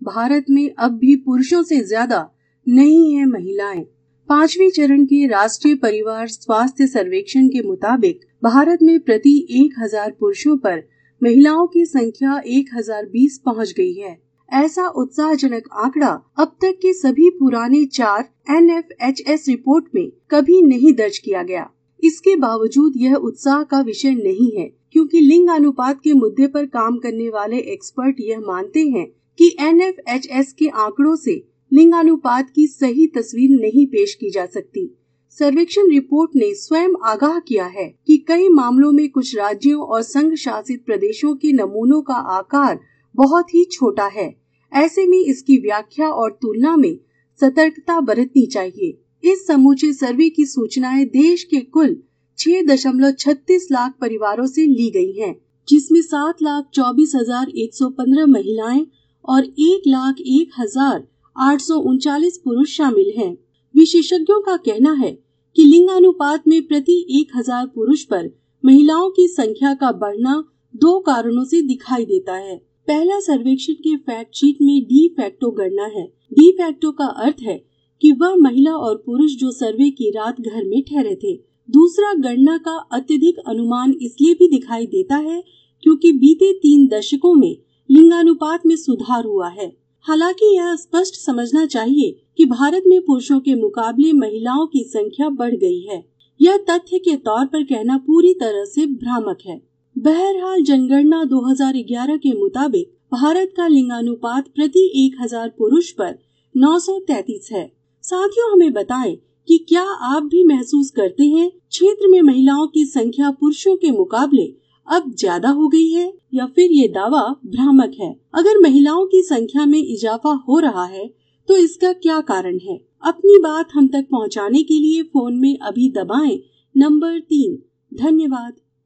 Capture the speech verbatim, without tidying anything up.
भारत में अब भी पुरुषों से ज्यादा नहीं है महिलाएं। पांचवें चरण के राष्ट्रीय परिवार स्वास्थ्य सर्वेक्षण के मुताबिक भारत में प्रति एक हजार पुरुषों पर महिलाओं की संख्या एक हजार बीस पहुंच गई है। ऐसा उत्साहजनक आंकड़ा अब तक के सभी पुराने चार N F H S report में कभी नहीं दर्ज किया गया। इसके बावजूद यह उत्साह का विषय नहीं है, क्योंकि लिंग अनुपात के मुद्दे पर काम करने वाले एक्सपर्ट यह मानते हैं कि एन एफ एच एस के आंकड़ों से लिंगानुपात की सही तस्वीर नहीं पेश की जा सकती। सर्वेक्षण रिपोर्ट ने स्वयं आगाह किया है कि कई मामलों में कुछ राज्यों और संघ शासित प्रदेशों के नमूनों का आकार बहुत ही छोटा है। ऐसे में इसकी व्याख्या और तुलना में सतर्कता बरतनी चाहिए। इस समूचे सर्वे की सूचनाएं देश के कुल छह दशमलव छत्तीस लाख परिवारों से ली गई हैं, जिसमें सात लाख चौबीस हजार एक सौ पंद्रह महिलाएं और एक लाख एक हजार आठ सौ उनचालीस पुरुष शामिल हैं। विशेषज्ञों का कहना है कि लिंगानुपात में प्रति एक हजार पुरुष पर महिलाओं की संख्या का बढ़ना दो कारणों से दिखाई देता है। पहला सर्वेक्षण के फैक्ट शीट में डी फैक्टो गणना है। डी फैक्टो का अर्थ है कि वह महिला और पुरुष जो सर्वे की रात घर में ठहरे थे। दूसरा, गणना का अत्यधिक अनुमान इसलिए भी दिखाई देता है क्योंकि बीते तीन दशकों में लिंगानुपात में सुधार हुआ है। हालांकि यह स्पष्ट समझना चाहिए कि भारत में पुरुषों के मुकाबले महिलाओं की संख्या बढ़ गई है। यह तथ्य के तौर पर कहना पूरी तरह से भ्रामक है। बहरहाल जनगणना दो हज़ार ग्यारह के मुताबिक भारत का लिंगानुपात प्रति एक हजार पुरुष पर नौ सौ तैंतीस है। साथियों, हमें बताएं कि क्या आप भी महसूस करते हैं क्षेत्र में महिलाओं की संख्या पुरुषों के मुकाबले अब ज्यादा हो गई है, या फिर ये दावा भ्रामक है। अगर महिलाओं की संख्या में इजाफा हो रहा है तो इसका क्या कारण है? अपनी बात हम तक पहुंचाने के लिए फोन में अभी दबाएं नंबर तीन। धन्यवाद।